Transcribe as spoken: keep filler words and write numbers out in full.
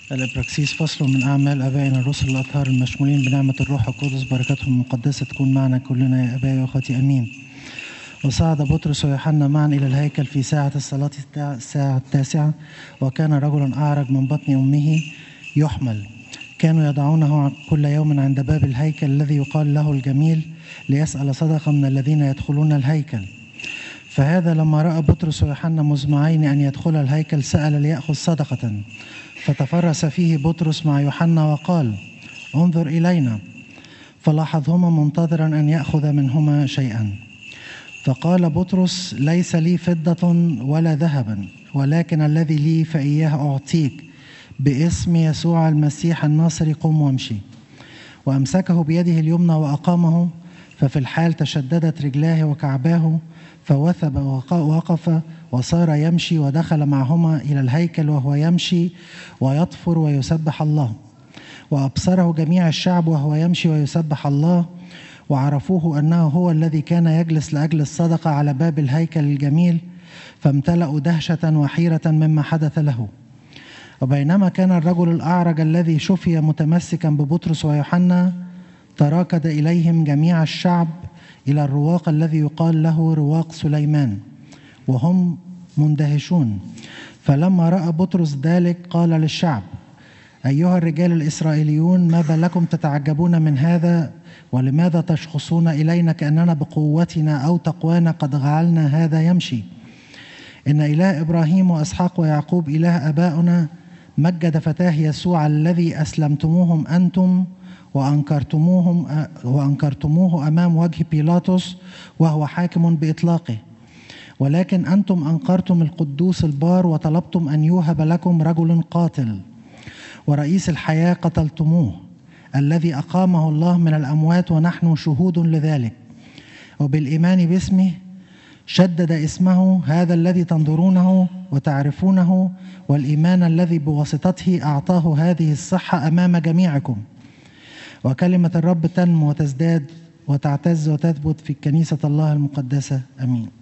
الإبراكسيس فصل من أعمال آبائنا الرسل الأطهار المشمولين بنعمة الروح القدس، بركاتهم المقدسة تكون معنا كلنا يا آبائي وأخواتي أمين. وصعد بطرس ويوحنا معا إلى الهيكل في ساعة الصلاة الساعة التاسعة، وكان رجل أعرج من بطن أمه يحمل. كانوا يضعونه كل يوم عند باب الهيكل الذي يقال له الجميل ليسأل صدقة من الذين يدخلون الهيكل. فهذا لما رأى بطرس ويوحنا مزمعين أن يدخل الهيكل سأل ليأخذ صدقة، فتفرس فيه بطرس مع يوحنا وقال: انظر إلينا. فلاحظهما منتظرا أن يأخذ منهما شيئا. فقال بطرس: ليس لي فضة ولا ذهبا، ولكن الذي لي فإياه أعطيك. باسم يسوع المسيح الناصري قم وامشي. وأمسكه بيده اليمنى وأقامه، ففي الحال تشددت رجلاه وكعباه، فوثب ووقف وصار يمشي، ودخل معهما إلى الهيكل وهو يمشي ويطفر ويسبح الله. وأبصره جميع الشعب وهو يمشي ويسبح الله، وعرفوه أنه هو الذي كان يجلس لأجل الصدقة على باب الهيكل الجميل، فامتلأوا دهشة وحيرة مما حدث له. وبينما كان الرجل الأعرج الذي شفي متمسكا ببطرس ويوحنا، تراكد إليهم جميع الشعب إلى الرواق الذي يقال له رواق سليمان، وهم مندهشون. فلما رأى بطرس ذلك قال للشعب: أيها الرجال الإسرائيليون، ما بالكم تتعجبون من هذا؟ ولماذا تشخصون إلينا كأننا بقوتنا أو تقوانا قد جعلنا هذا يمشي؟ إن إله إبراهيم وإسحاق ويعقوب إله آبائنا مجد فتاه يسوع الذي أسلمتموهم أنتم وأنكرتموهم وأنكرتموه أمام وجه بيلاطس وهو حاكم بإطلاقه. ولكن أنتم أنكرتم القدوس البار، وطلبتم أن يوهب لكم رجل قاتل، ورئيس الحياة قتلتموه، الذي أقامه الله من الأموات، ونحن شهود لذلك. وبالإيمان باسمه شدد اسمه هذا الذي تنظرونه وتعرفونه، والإيمان الذي بواسطته أعطاه هذه الصحة أمام جميعكم. وكلمة الرب تنمو وتزداد وتعتز وتثبت في كنيسة الله المقدسة. أمين.